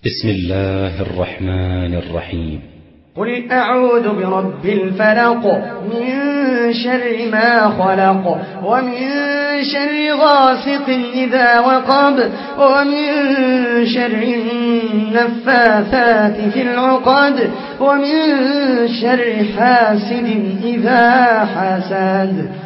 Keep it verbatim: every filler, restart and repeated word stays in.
بسم الله الرحمن الرحيم. قل أعوذ برب الفلق من شر ما خلق ومن شر غاسق إذا وقب ومن شر النفاثات في العقد ومن شر حاسد إذا حسد.